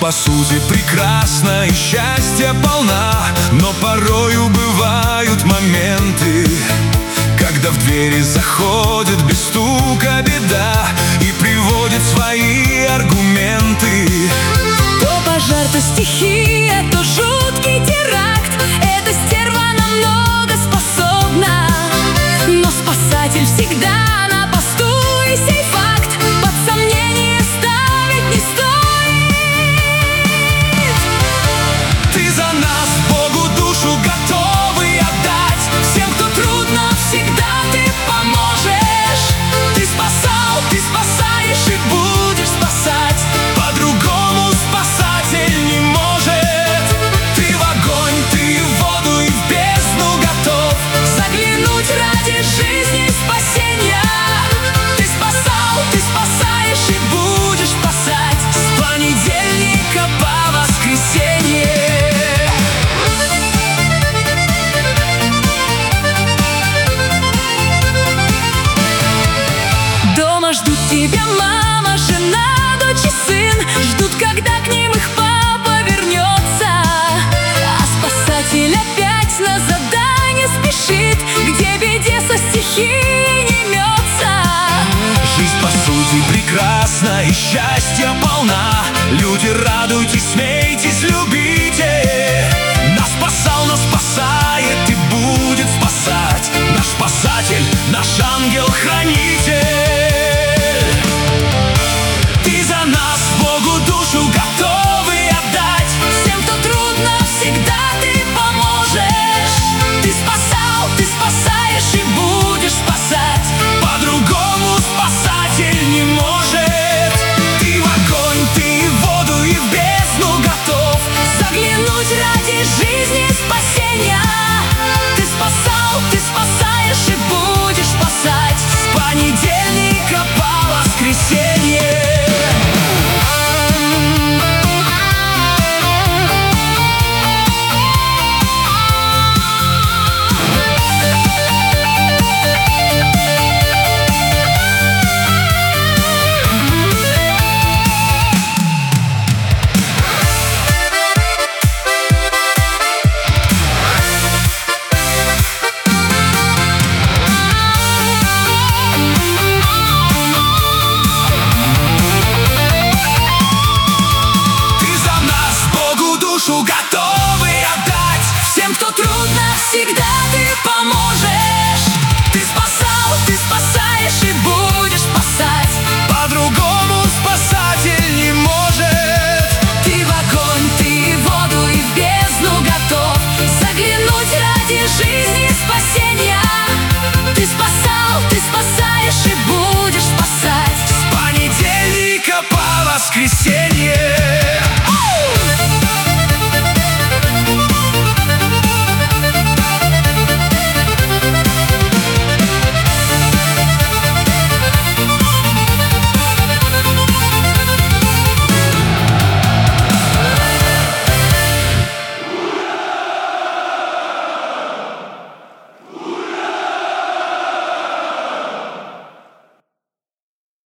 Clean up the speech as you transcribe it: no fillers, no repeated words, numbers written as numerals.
по сути прекрасна и счастья полна, но порою бывают моменты, когда в двери заходит без стука беда и приводит свои аргументы. То пожар, то стихия, то жуткий теракт. Эта стерва на много способна, но спасатель всегда на посту, и сей факт под сомнение ставить не стоит. Ты за нас, Богу, душу готовый отдать. Всем, кто трудно, всегда ты поможешь. Ты спасал, ты спасаешь и будешь спасать. По-другому спасатель не может. Ты в огонь, ты в воду и в бездну готов заглянуть ради жизни спасения. Ты спасал, ты спасаешь и будешь спасать с понедельника по воскресенье. Дома ждут тебя мама, жена, дочь и сын. Ждут, когда к ним их папа вернется. А спасатель опять на задание спешит, где беде со стихией не мется. Жизнь по сути прекрасна и счастья полна. Люди, радуйтесь, смейтесь, любите. Нас спасал, нас спасает и будет спасать наш спасатель, наш ангел-хранитель. Ты за нас, Богу, душу готовый отдать. Всем, кто трудно, всегда ты поможешь. Ты спасал, ты спасаешь и будешь спасать. По-другому спасатель не может. Ты в огонь, ты в воду и в бездну готов Заглянуть ради жизни спасения. Ты спасал, ты спасаешь и будешь спасать с понедельника по воскресенье. Готовы отдать. Всем, кто трудно, всегда ты поможешь. Ты спасал, ты спасаешь и будешь спасать. По-другому спасатель не может. Ты в огонь, ты в воду и в бездну готов заглянуть ради жизни спасения. Ты спасал, ты спасаешь и будешь спасать с понедельника по воскресенье.